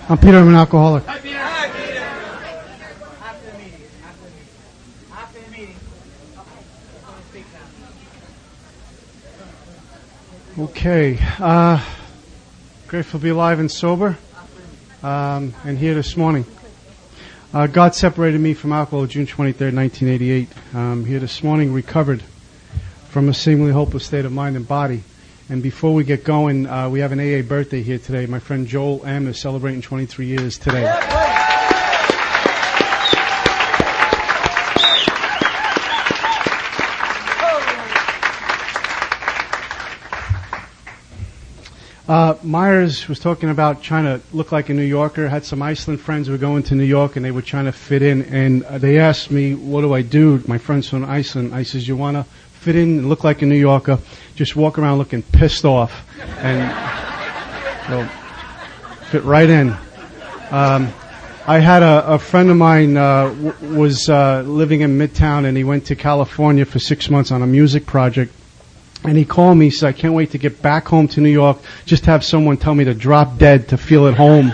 I'm Peter. I'm an alcoholic. Hi, Peter. Hi, Peter. After the meeting. After the meeting. Okay. Grateful to be alive and sober, and here this morning. God separated me from alcohol June 23rd, 1988. Here this morning, recovered from a seemingly hopeless state of mind and body. And before we get going, we have an AA birthday here today. My friend Joel M. is celebrating 23 years today. Myers was talking about trying to look like a New Yorker. Had some Iceland friends who were going to New York, and they were trying to fit in. And they asked me, what do I do? My friends from Iceland. I says, you want to fit in and look like a New Yorker? Just walk around looking pissed off. And well, fit right in. I had a friend of mine was living in Midtown, and he went to California for 6 months on a music project. And he called me, he said, I can't wait to get back home to New York, just to have someone tell me to drop dead to feel at home.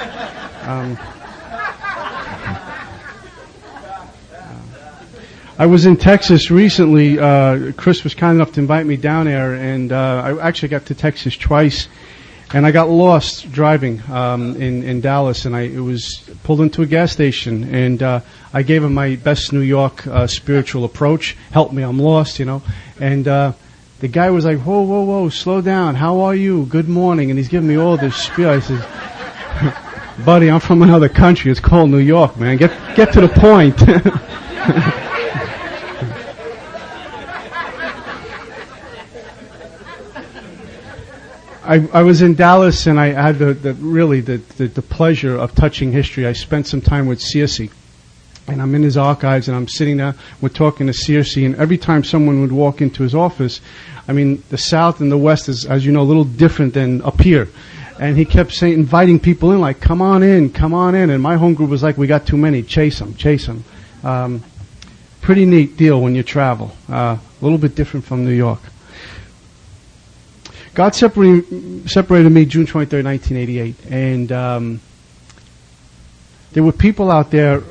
I was in Texas recently. Chris was kind enough to invite me down there, and I actually got to Texas twice. And I got lost driving in Dallas, and I was pulled into a gas station, and I gave him my best New York spiritual approach. Help me, I'm lost, you know. And the guy was like, whoa, whoa, whoa, slow down. How are you? Good morning. And he's giving me all this spiel. I said, buddy, I'm from another country. It's called New York, man. Get to the point. I was in Dallas, and I had the pleasure of touching history. I spent some time with Searcy. And I'm in his archives, and I'm sitting there, we're talking to Searcy, and every time someone would walk into his office, I mean, the South and the West is, as you know, a little different than up here. And he kept saying, inviting people in, like, come on in. And my home group was like, we got too many, chase them. Pretty neat deal when you travel. A little bit different from New York. God separated me June 23rd, 1988. And there were people out there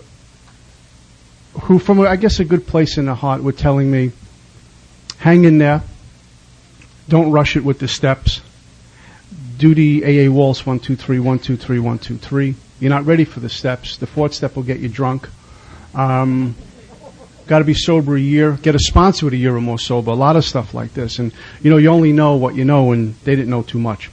who, from, I guess, a good place in the heart, were telling me, hang in there, don't rush it with the steps, do the AA waltz, 1, 2, 3, 1, 2, 3, 1, 2, 3. You're not ready for the steps. The fourth step will get you drunk. Got to be sober a year. Get a sponsor with a year or more sober. A lot of stuff like this. And, you know, you only know what you know, and they didn't know too much.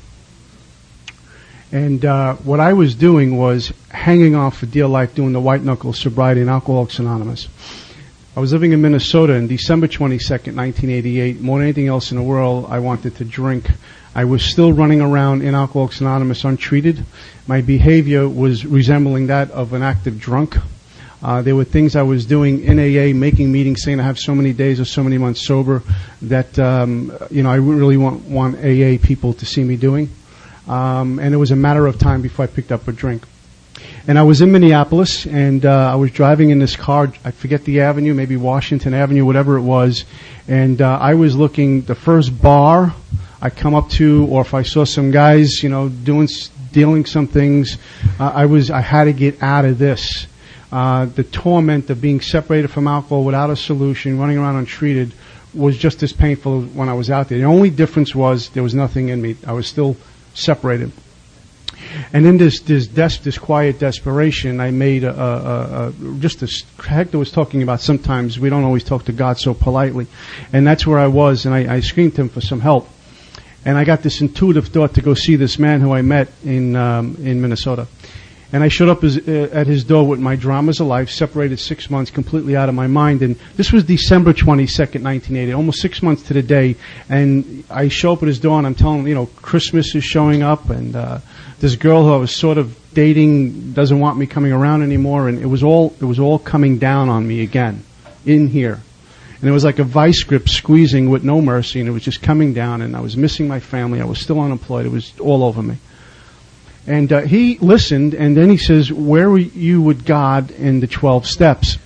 And what I was doing was hanging on for dear life, doing the white knuckle sobriety in Alcoholics Anonymous. I was living in Minnesota in December 22nd, 1988. More than anything else in the world, I wanted to drink. I was still running around in Alcoholics Anonymous untreated. My behavior was resembling that of an active drunk. There were things I was doing in AA, making meetings, saying I have so many days or so many months sober that, I really want AA people to see me doing. And it was a matter of time before I picked up a drink. And I was in Minneapolis, and I was driving in this car, I forget the avenue, maybe Washington Avenue, whatever it was, and I was looking, the first bar I come up to, or if I saw some guys, dealing some things, I had to get out of this. The torment of being separated from alcohol without a solution, running around untreated, was just as painful when I was out there. The only difference was there was nothing in me. I was still separated. And in this quiet desperation, I made just as Hector was talking about. Sometimes we don't always talk to God so politely, and that's where I was. And I screamed to him for some help. And I got this intuitive thought to go see this man who I met in Minnesota. And I showed up at his door with my dramas of life, separated 6 months, completely out of my mind. And this was December 22nd, 1980, almost 6 months to the day. And I show up at his door, and I'm telling him, Christmas is showing up, and this girl who I was sort of dating doesn't want me coming around anymore. And it was all coming down on me again, in here. And it was like a vice grip squeezing with no mercy, and it was just coming down. And I was missing my family. I was still unemployed. It was all over me. And he listened, and then he says, where were you with God in the 12 steps?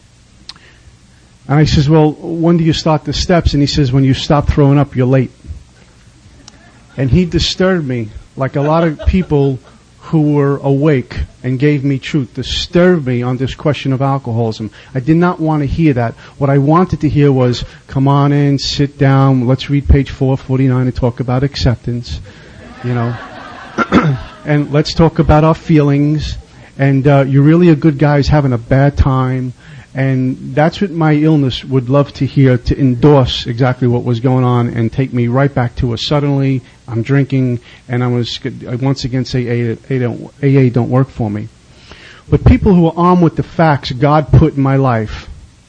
And I says, well, when do you start the steps? And he says, when you stop throwing up, you're late. And he disturbed me, like a lot of people who were awake and gave me truth, disturbed me on this question of alcoholism. I did not want to hear that. What I wanted to hear was, come on in, sit down, let's read page 449 and talk about acceptance, and let's talk about our feelings, and you're really a good guy who's having a bad time. And that's what my illness would love to hear, to endorse exactly what was going on and take me right back to suddenly I'm drinking, and I once again say AA don't work for me. But people who are armed with the facts God put in my life,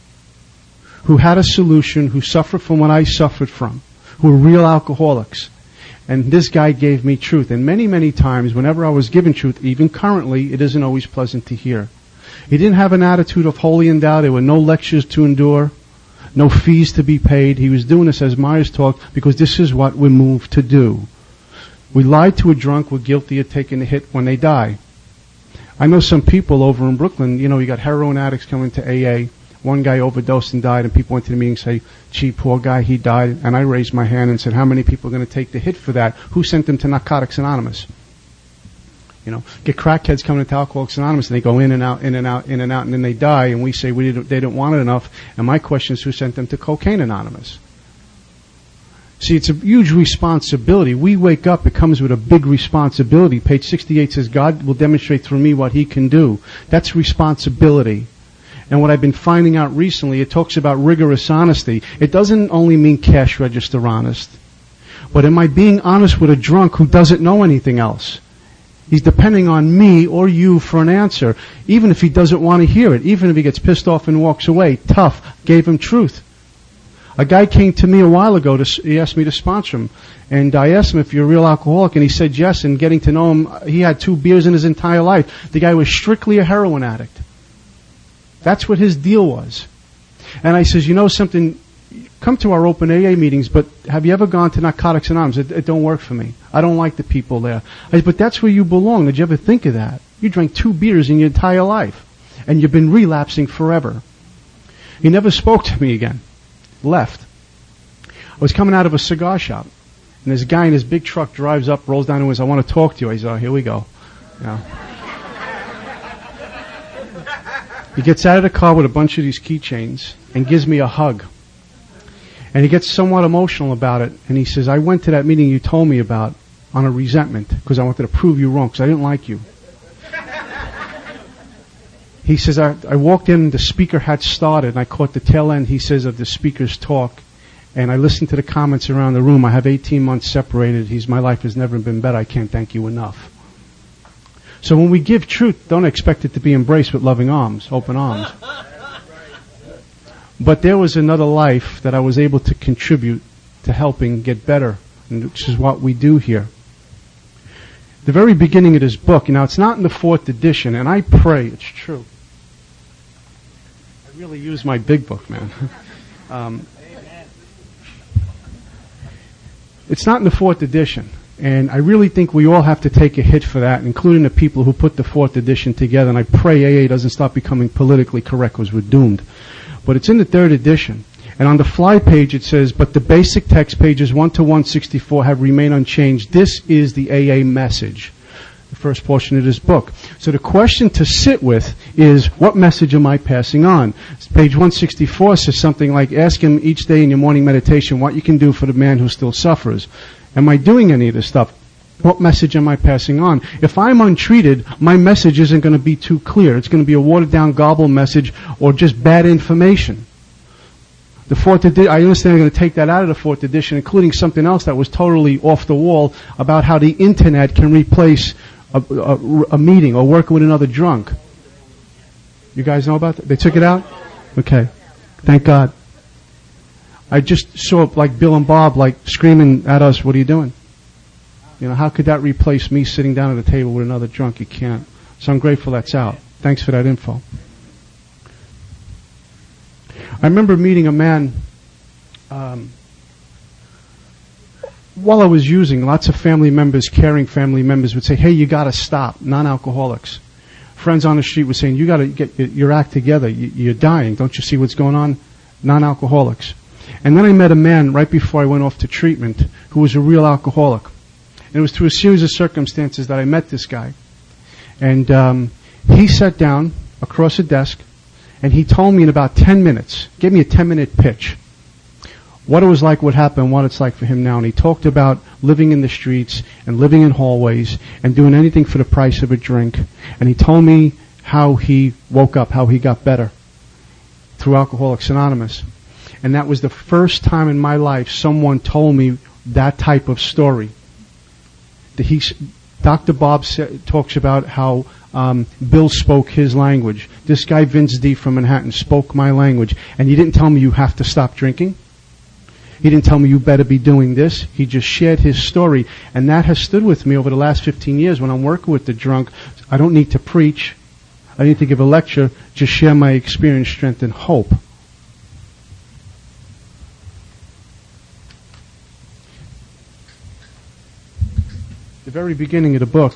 who had a solution, who suffered from what I suffered from, who were real alcoholics. And this guy gave me truth. And many, many times, whenever I was given truth, even currently, it isn't always pleasant to hear. He didn't have an attitude of holy and thou. There were no lectures to endure, no fees to be paid. He was doing this as Myers talked because this is what we're moved to do. We lied to a drunk. We're guilty of taking a hit when they die. I know some people over in Brooklyn, you got heroin addicts coming to AA. One guy overdosed and died, and people went to the meeting and say, gee, poor guy, he died. And I raised my hand and said, how many people are going to take the hit for that? Who sent them to Narcotics Anonymous? Get crackheads coming into Alcoholics Anonymous, and they go in and out, in and out, in and out, and then they die, and we say they didn't want it enough. And my question is, who sent them to Cocaine Anonymous? See, it's a huge responsibility. We wake up, it comes with a big responsibility. Page 68 says, God will demonstrate through me what He can do. That's responsibility. And what I've been finding out recently, it talks about rigorous honesty. It doesn't only mean cash register honest. But am I being honest with a drunk who doesn't know anything else? He's depending on me or you for an answer, even if he doesn't want to hear it, even if he gets pissed off and walks away. Tough. Gave him truth. A guy came to me a while ago. He asked me to sponsor him. And I asked him if you're a real alcoholic, and he said yes. And getting to know him, he had 2 beers in his entire life. The guy was strictly a heroin addict. That's what his deal was. And I says, something, come to our open AA meetings, but have you ever gone to Narcotics Anonymous? It don't work for me. I don't like the people there. I said, but that's where you belong. Did you ever think of that? You drank 2 beers in your entire life, and you've been relapsing forever. He never spoke to me again. Left. I was coming out of a cigar shop, and this guy in his big truck drives up, rolls down and says, I want to talk to you. I said, oh, here we go. He gets out of the car with a bunch of these keychains and gives me a hug. And he gets somewhat emotional about it, and he says, I went to that meeting you told me about on a resentment because I wanted to prove you wrong because I didn't like you. He says, I walked in, the speaker had started, and I caught the tail end, he says, of the speaker's talk, and I listened to the comments around the room. I have 18 months separated. My life has never been better. I can't thank you enough. So when we give truth, don't expect it to be embraced with loving arms, open arms. But there was another life that I was able to contribute to helping get better, which is what we do here. The very beginning of this book, now it's not in the 4th edition, and I pray it's true. I really use my big book, man. It's not in the 4th edition, and I really think we all have to take a hit for that, including the people who put the 4th edition together, and I pray AA doesn't stop becoming politically correct because we're doomed. But it's in the 3rd edition. And on the fly page it says, but the basic text pages 1 to 164 have remained unchanged. This is the AA message, the first portion of this book. So the question to sit with is, what message am I passing on? Page 164 says something like, ask him each day in your morning meditation what you can do for the man who still suffers. Am I doing any of this stuff? What message am I passing on? If I'm untreated, my message isn't going to be too clear. It's going to be a watered-down garbled message or just bad information. The 4th edition, I understand I'm going to take that out of the 4th edition, including something else that was totally off the wall about how the internet can replace a meeting or working with another drunk. You guys know about that? They took it out? Okay. Thank God. I just saw like Bill and Bob screaming at us, what are you doing? How could that replace me sitting down at a table with another drunk? You can't. So I'm grateful that's out. Thanks for that info. I remember meeting a man while I was using. Lots of family members, caring family members would say, hey, you got to stop, non-alcoholics. Friends on the street were saying, you got to get your act together. You're dying. Don't you see what's going on? Non-alcoholics. And then I met a man right before I went off to treatment who was a real alcoholic. And it was through a series of circumstances that I met this guy. And he sat down across a desk, and he told me in about 10 minutes, gave me a 10-minute pitch, what it was like, what happened, what it's like for him now. And he talked about living in the streets and living in hallways and doing anything for the price of a drink. And he told me how he woke up, how he got better through Alcoholics Anonymous. And that was the first time in my life someone told me that type of story. Dr. Bob talks about how Bill spoke his language. This guy, Vince D. from Manhattan, spoke my language. And he didn't tell me you have to stop drinking. He didn't tell me you better be doing this. He just shared his story. And that has stood with me over the last 15 years. When I'm working with the drunk, I don't need to preach. I don't need to give a lecture. Just share my experience, strength, and hope. The very beginning of the book,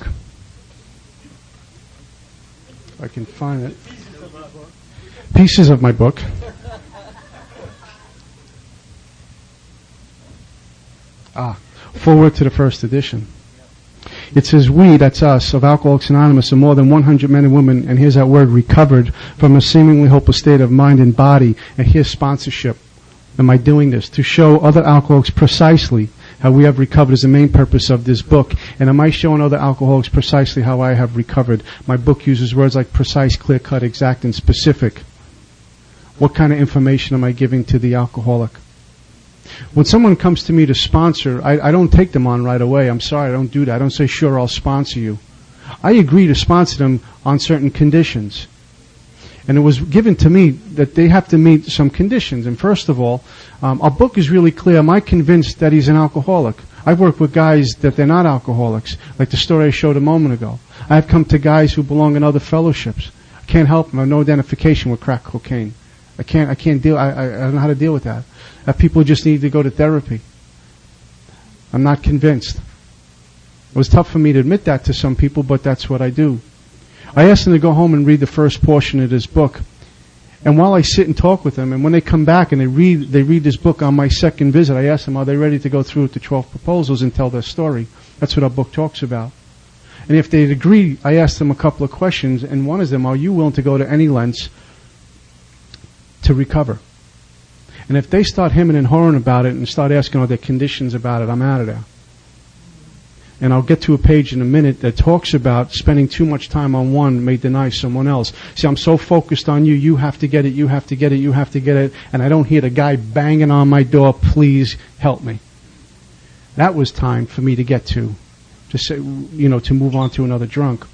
if I can find it. Pieces of my book. Forward to the first edition. It says, we, that's us, of Alcoholics Anonymous, are more than 100 men and women, and here's that word, recovered from a seemingly hopeless state of mind and body, and here's sponsorship. Am I doing this? To show other alcoholics precisely how we have recovered is the main purpose of this book. And am I showing other alcoholics precisely how I have recovered? My book uses words like precise, clear-cut, exact, and specific. What kind of information am I giving to the alcoholic? When someone comes to me to sponsor, I don't take them on right away. I'm sorry, I don't do that. I don't say, sure, I'll sponsor you. I agree to sponsor them on certain conditions. And it was given to me that they have to meet some conditions. And first of all, our book is really clear. Am I convinced that he's an alcoholic? I've worked with guys that they're not alcoholics, like the story I showed a moment ago. I've come to guys who belong in other fellowships. I can't help them. I have no identification with crack cocaine. I can't deal. I don't know how to deal with that. People just need to go to therapy. I'm not convinced. It was tough for me to admit that to some people, but that's what I do. I asked them to go home and read the first portion of this book. And while I sit and talk with them, and when they come back and they read this book on my second visit, I ask them, are they ready to go through with the 12 proposals and tell their story? That's what our book talks about. And if they'd agree, I ask them a couple of questions, and one is them, are you willing to go to any lengths to recover? And if they start hemming and hawing about it and start asking all their conditions about it, I'm out of there. And I'll get to a page in a minute that talks about spending too much time on one may deny someone else. See, I'm so focused on you, you have to get it, you have to get it, you have to get it, and I don't hear the guy banging on my door, please help me. That was time for me to get to say, to move on to another drunk.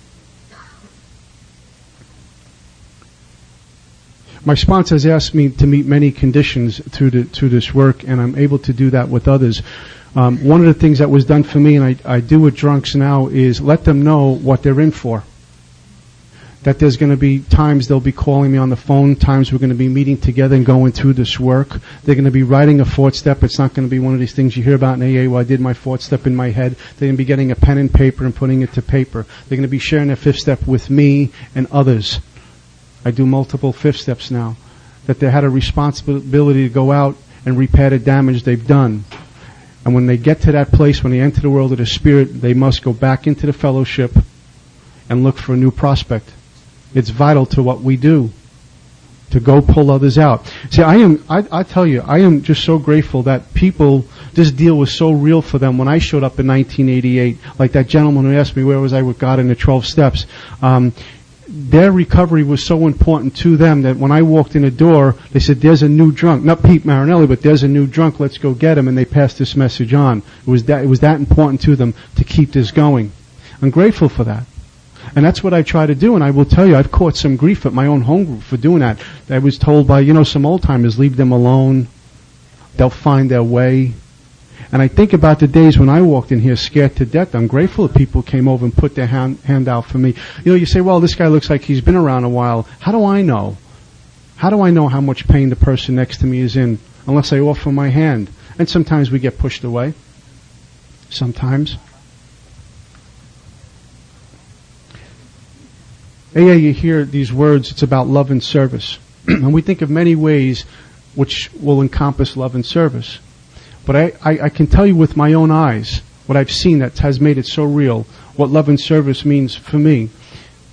My sponsor has asked me to meet many conditions through this work, and I'm able to do that with others. One of the things that was done for me, and I do with drunks now, is let them know what they're in for. That there's going to be times they'll be calling me on the phone, times we're going to be meeting together and going through this work. They're going to be writing a fourth step. It's not going to be one of these things you hear about in AA where I did my fourth step in my head. They're going to be getting a pen and paper and putting it to paper. They're going to be sharing their fifth step with me and others. I do multiple fifth steps now. That they had a responsibility to go out and repair the damage they've done. And when they get to that place, when they enter the world of the Spirit, they must go back into the fellowship and look for a new prospect. It's vital to what we do, to go pull others out. See, I tell you, I am just so grateful that people, this deal was so real for them when I showed up in 1988, like that gentleman who asked me where was I with God in the 12 steps. Their recovery was so important to them that when I walked in the door, they said, there's a new drunk. Not Pete Marinelli, but there's a new drunk, let's go get him. And they passed this message on. It was that important to them to keep this going. I'm grateful for that. And that's what I try to do. And I will tell you, I've caught some grief at my own home group for doing that. I was told by, some old timers, leave them alone. They'll find their way. And I think about the days when I walked in here scared to death. I'm grateful that people came over and put their hand out for me. You say, well, this guy looks like he's been around a while. How do I know? How do I know how much pain the person next to me is in unless I offer my hand? And sometimes we get pushed away. Sometimes. AA, you hear these words, it's about love and service. And we think of many ways which will encompass love and service. But I can tell you with my own eyes what I've seen that has made it so real, what love and service means for me.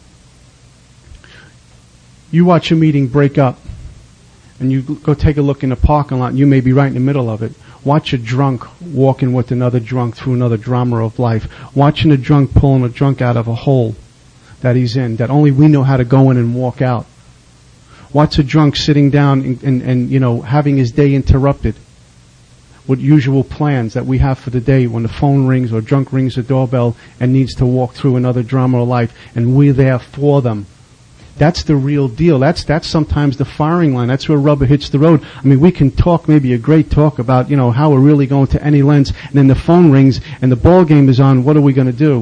You watch a meeting break up, and you go take a look in the parking lot, and you may be right in the middle of it. Watch a drunk walking with another drunk through another drama of life. Watching a drunk pulling a drunk out of a hole that he's in, that only we know how to go in and walk out. Watch a drunk sitting down and having his day interrupted with usual plans that we have for the day when the phone rings or drunk rings the doorbell and needs to walk through another drama of life, and we're there for them. That's the real deal. That's sometimes the firing line. That's where rubber hits the road. I mean, we can talk maybe a great talk about, how we're really going to any lengths, and then the phone rings and the ball game is on. What are we going to do?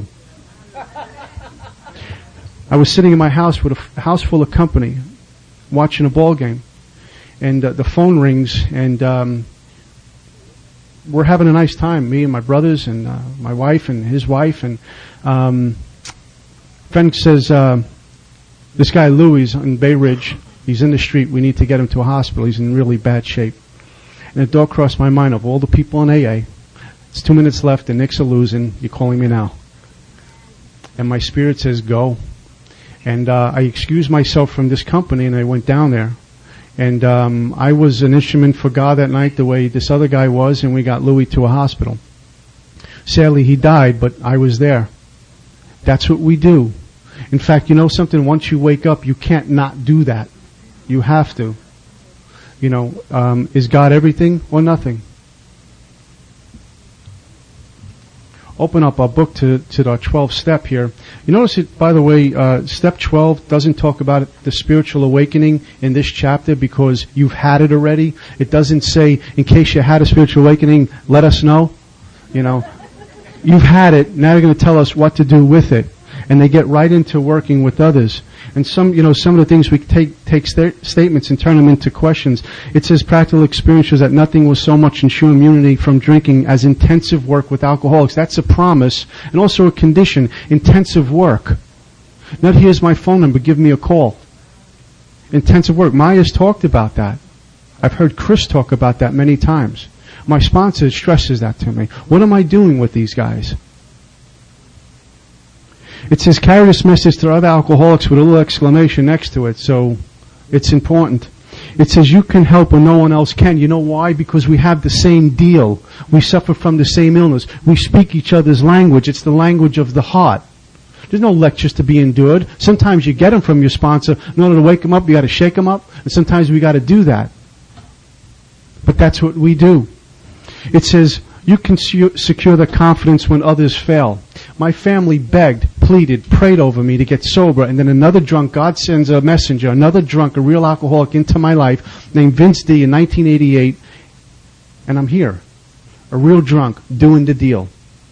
I was sitting in my house with a house full of company watching a ball game, and the phone rings, and we're having a nice time, me and my brothers and my wife and his wife, and friend says, this guy Louis in Bay Ridge, he's in the street, we need to get him to a hospital, he's in really bad shape. And the thought crossed my mind, of all the people in AA, it's 2 minutes left, the Knicks are losing, you're calling me now. And my spirit says, go. And I excused myself from this company, and I went down there. And I was an instrument for God that night, the way this other guy was, and we got Louis to a hospital. Sadly, he died, but I was there. That's what we do. In fact, something, once you wake up, you can't not do that. You have to. Is God everything or nothing? Open up our book to our 12th step here. You notice it, by the way, step 12 doesn't talk about the spiritual awakening in this chapter because you've had it already. It doesn't say, in case you had a spiritual awakening, let us know. You've had it, now you're going to tell us what to do with it. And they get right into working with others. And some of the things we take statements and turn them into questions. It says practical experience shows that nothing will so much ensure immunity from drinking as intensive work with alcoholics. That's a promise and also a condition. Intensive work. Not here's my phone number, give me a call. Intensive work. Maya's talked about that. I've heard Chris talk about that many times. My sponsor stresses that to me. What am I doing with these guys? It says, carry this message to other alcoholics with a little exclamation next to it, so it's important. It says, you can help when no one else can. You know why? Because we have the same deal. We suffer from the same illness. We speak each other's language. It's the language of the heart. There's no lectures to be endured. Sometimes you get them from your sponsor. In order to wake them up, you got to shake them up. And sometimes we got to do that. But that's what we do. It says, you can secure the confidence when others fail. My family begged, pleaded, prayed over me to get sober, and then another drunk, God sends a messenger, another drunk, a real alcoholic into my life named Vince D. in 1988, and I'm here, a real drunk, doing the deal.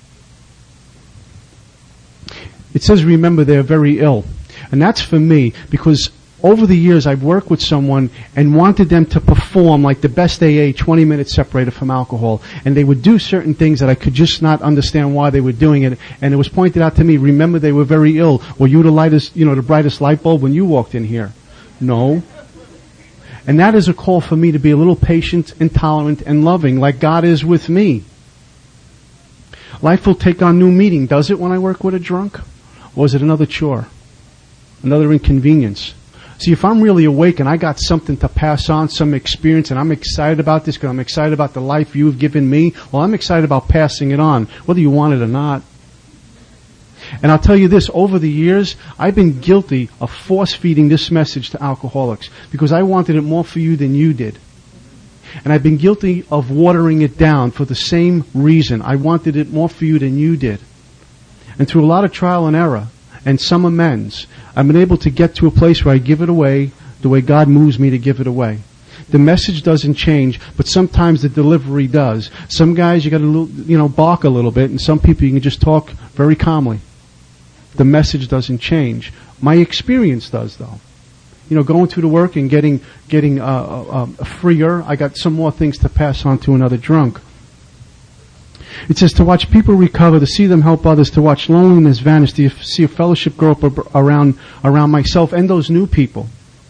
It says, remember, they're very ill. And that's for me, because over the years I've worked with someone and wanted them to perform like the best AA 20 minutes separated from alcohol. And they would do certain things that I could just not understand why they were doing it. And it was pointed out to me, remember, they were very ill. Were you the brightest light bulb when you walked in here? No. And that is a call for me to be a little patient and tolerant and loving like God is with me. Life will take on new meaning. Does it when I work with a drunk? Or is it another chore? Another inconvenience? See, if I'm really awake and I got something to pass on, some experience, and I'm excited about this because I'm excited about the life you've given me, well, I'm excited about passing it on, whether you want it or not. And I'll tell you this, over the years, I've been guilty of force-feeding this message to alcoholics because I wanted it more for you than you did. And I've been guilty of watering it down for the same reason. I wanted it more for you than you did. And through a lot of trial and error, and some amends, I've been able to get to a place where I give it away the way God moves me to give it away. The message doesn't change, but sometimes the delivery does. Some guys you got to bark a little bit, and some people you can just talk very calmly. The message doesn't change. My experience does, though. Going through the work and getting freer, I got some more things to pass on to another drunk. It says to watch people recover, to see them help others, to watch loneliness vanish, to see a fellowship grow up around myself and those new people.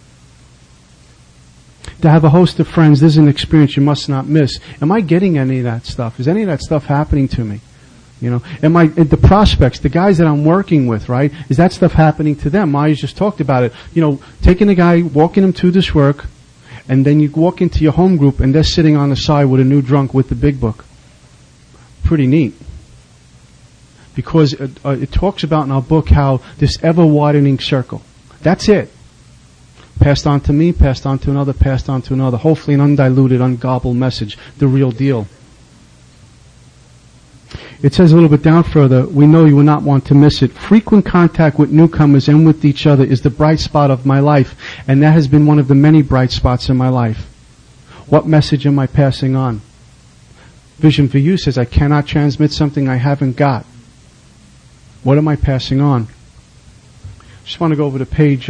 To have a host of friends, this is an experience you must not miss. Am I getting any of that stuff? Is any of that stuff happening to me? And the prospects, the guys that I'm working with, right, is that stuff happening to them? Maya's just talked about it. Taking a guy, walking him to this work, and then you walk into your home group and they're sitting on the side with a new drunk with the big book. Pretty neat. Because it talks about in our book how this ever-widening circle. That's it. Passed on to me, passed on to another, passed on to another. Hopefully an undiluted, ungobbled message. The real deal. It says a little bit down further, we know you will not want to miss it. Frequent contact with newcomers and with each other is the bright spot of my life, and that has been one of the many bright spots in my life. What message am I passing on? Vision for You says, I cannot transmit something I haven't got. What am I passing on? Just want to go over to page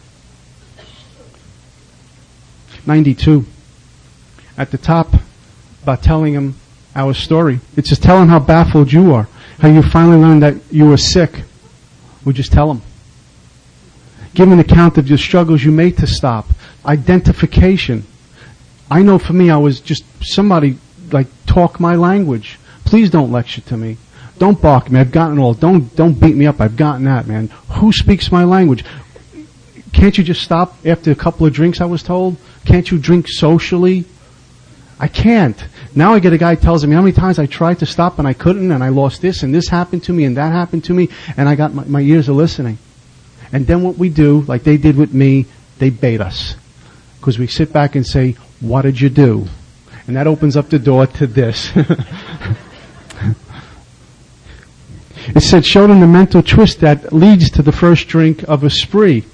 92. At the top, about telling him our story. It says, tell him how baffled you are, how you finally learned that you were sick. We just tell him. Give an account of your struggles you made to stop. Identification. I know for me, I was just somebody talk my language. Please don't lecture to me. Don't balk me. I've gotten all. Don't beat me up. I've gotten that, man. Who speaks my language? Can't you just stop after a couple of drinks, I was told? Can't you drink socially? I can't. Now I get a guy who tells me how many times I tried to stop and I couldn't, and I lost this and this happened to me and that happened to me, and I got my ears are listening. And then what we do, like they did with me, they bait us. Because we sit back and say, what did you do? And that opens up the door to this. It said, showed him the mental twist that leads to the first drink of a spree.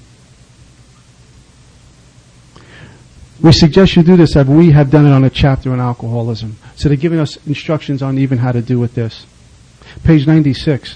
We suggest you do this as we have done it on a chapter on alcoholism. So they're giving us instructions on even how to do with this. Page 96.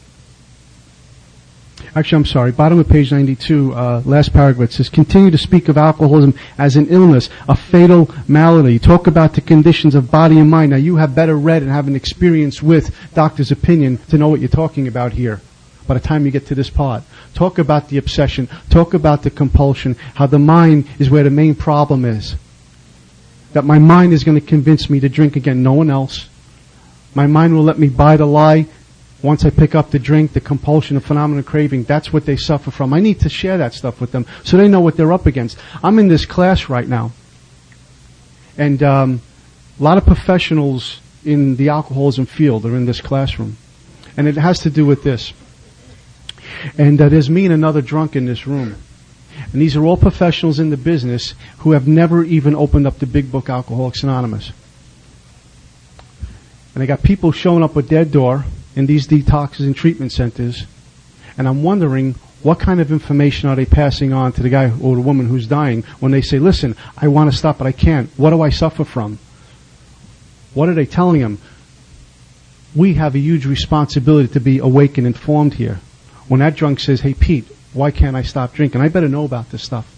Actually, I'm sorry. Bottom of page 92, last paragraph, it says, continue to speak of alcoholism as an illness, a fatal malady. Talk about the conditions of body and mind. Now, you have better read and have an experience with doctor's opinion to know what you're talking about here by the time you get to this part. Talk about the obsession. Talk about the compulsion, how the mind is where the main problem is. That my mind is going to convince me to drink again, no one else. My mind will let me buy the lie. Once I pick up the drink, the compulsion, the phenomenon of craving, that's what they suffer from. I need to share that stuff with them so they know what they're up against. I'm in this class right now. And a lot of professionals in the alcoholism field are in this classroom. And it has to do with this. And there's me and another drunk in this room. And these are all professionals in the business who have never even opened up the big book Alcoholics Anonymous. And they got people showing up at their door in these detoxes and treatment centers, and I'm wondering what kind of information are they passing on to the guy or the woman who's dying when they say, listen, I want to stop but I can't. What do I suffer from? What are they telling them? We have a huge responsibility to be awake and informed here. When that drunk says, hey Pete, why can't I stop drinking? I better know about this stuff.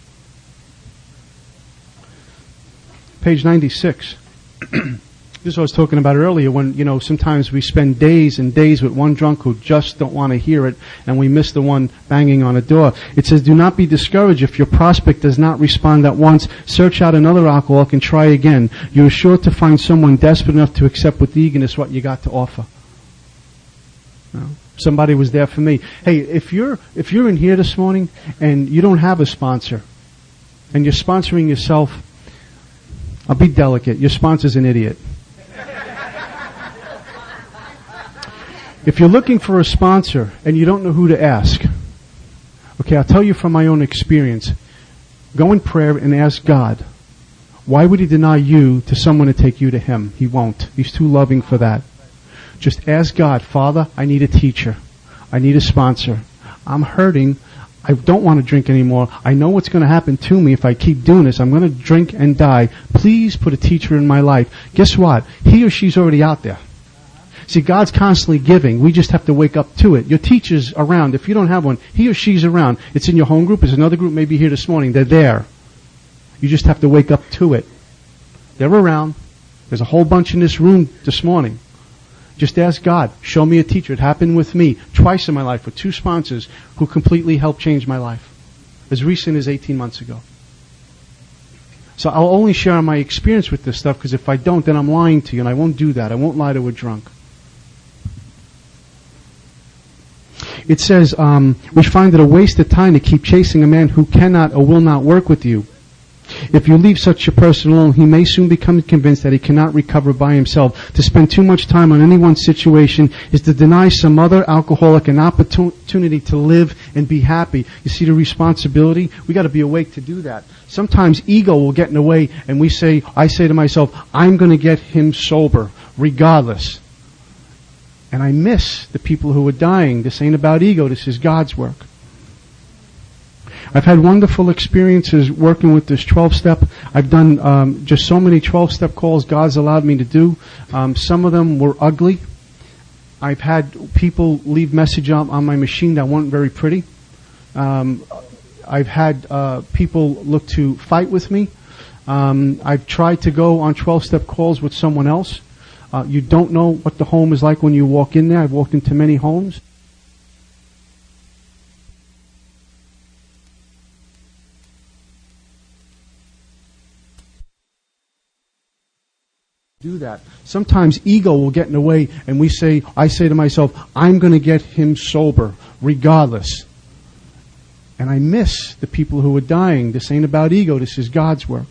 Page 96. This is what I was talking about earlier when, sometimes we spend days and days with one drunk who just don't want to hear it, and we miss the one banging on a door. It says, do not be discouraged if your prospect does not respond at once. Search out another alcoholic and try again. You are sure to find someone desperate enough to accept with eagerness what you got to offer. Somebody was there for me. Hey, if you're in here this morning and you don't have a sponsor, and you're sponsoring yourself, I'll be delicate. Your sponsor's an idiot. If you're looking for a sponsor and you don't know who to ask, okay, I'll tell you from my own experience. Go in prayer and ask God, why would He deny you to someone to take you to Him? He won't. He's too loving for that. Just ask God, Father, I need a teacher. I need a sponsor. I'm hurting. I don't want to drink anymore. I know what's going to happen to me if I keep doing this. I'm going to drink and die. Please put a teacher in my life. Guess what? He or she's already out there. See, God's constantly giving. We just have to wake up to it. Your teacher's around. If you don't have one, he or she's around. It's in your home group. There's another group maybe here this morning. They're there. You just have to wake up to it. They're around. There's a whole bunch in this room this morning. Just ask God, show me a teacher. It happened with me twice in my life with two sponsors who completely helped change my life. As recent as 18 months ago. So I'll only share my experience with this stuff because if I don't, then I'm lying to you, and I won't do that. I won't lie to a drunk. It says, we find it a waste of time to keep chasing a man who cannot or will not work with you. If you leave such a person alone, he may soon become convinced that he cannot recover by himself. To spend too much time on any one situation is to deny some other alcoholic an opportunity to live and be happy. You see the responsibility? We got to be awake to do that. Sometimes ego will get in the way, and I say to myself, I'm going to get him sober, regardless. And I miss the people who are dying. This ain't about ego. This is God's work. I've had wonderful experiences working with this 12-step. I've done just so many 12-step calls God's allowed me to do. Some of them were ugly. I've had people leave message on my machine that weren't very pretty. I've had people look to fight with me. I've tried to go on 12-step calls with someone else. You don't know what the home is like when you walk in there. I've walked into many homes. Do that. Sometimes ego will get in the way, and I say to myself, I'm going to get him sober, regardless. And I miss the people who are dying. This ain't about ego. This is God's work.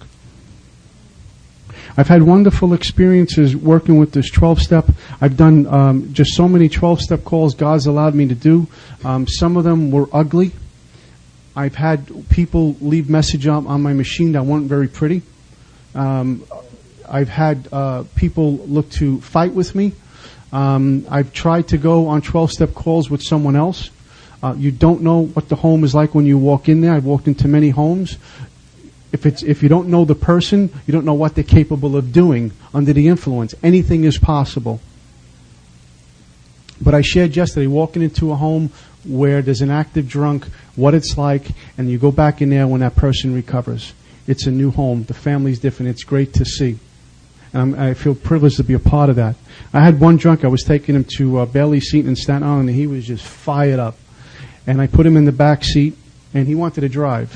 I've had wonderful experiences working with this 12-step. I've done just so many 12-step calls God's allowed me to do. Some of them were ugly. I've had people leave message on my machine that weren't very pretty. I've had people look to fight with me. I've tried to go on 12-step calls with someone else. You don't know what the home is like when you walk in there. I've walked into many homes. If you don't know the person, you don't know what they're capable of doing under the influence. Anything is possible. But I shared yesterday, walking into a home where there's an active drunk, what it's like, and you go back in there when that person recovers. It's a new home. The family's different. It's great to see. And I feel privileged to be a part of that. I had one drunk. I was taking him to Bailey Seton in Staten Island, and he was just fired up. And I put him in the back seat, and he wanted to drive.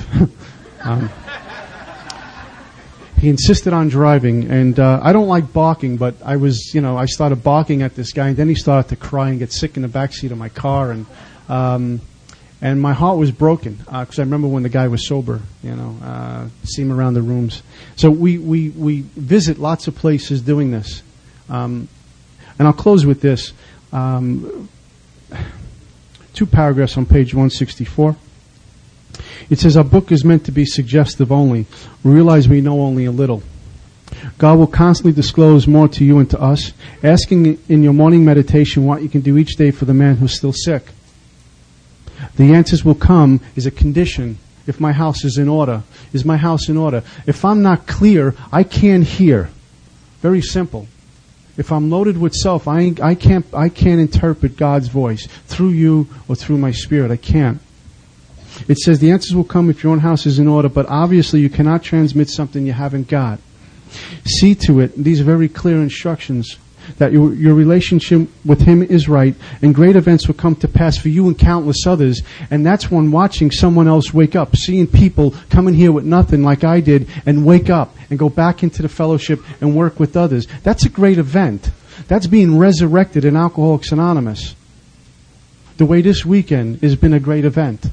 He insisted on driving, and I don't like barking, but I started barking at this guy, and then he started to cry and get sick in the back seat of my car, and my heart was broken because I remember when the guy was sober, see him around the rooms. So we visit lots of places doing this, and I'll close with this. 2 paragraphs on page 164. It says, our book is meant to be suggestive only. We realize we know only a little. God will constantly disclose more to you and to us, asking in your morning meditation what you can do each day for the man who's still sick. The answers will come is a condition. If my house is in order. Is my house in order? If I'm not clear, I can't hear. Very simple. If I'm loaded with self, I can't interpret God's voice through you or through my spirit. I can't. It says the answers will come if your own house is in order, but obviously you cannot transmit something you haven't got. See to it, these are very clear instructions, that your relationship with Him is right, and great events will come to pass for you and countless others. And that's when watching someone else wake up, seeing people come in here with nothing like I did, and wake up and go back into the fellowship and work with others. That's a great event. That's being resurrected in Alcoholics Anonymous. The way this weekend has been a great event.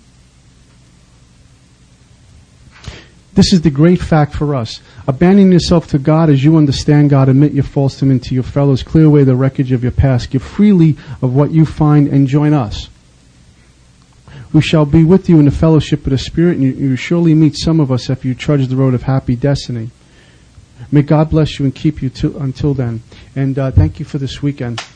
This is the great fact for us. Abandoning yourself to God as you understand God, admit your faults to Him and to your fellows, clear away the wreckage of your past, give freely of what you find, and join us. We shall be with you in the fellowship of the Spirit, and you surely meet some of us if you trudge the road of happy destiny. May God bless you and keep you until then. And thank you for this weekend.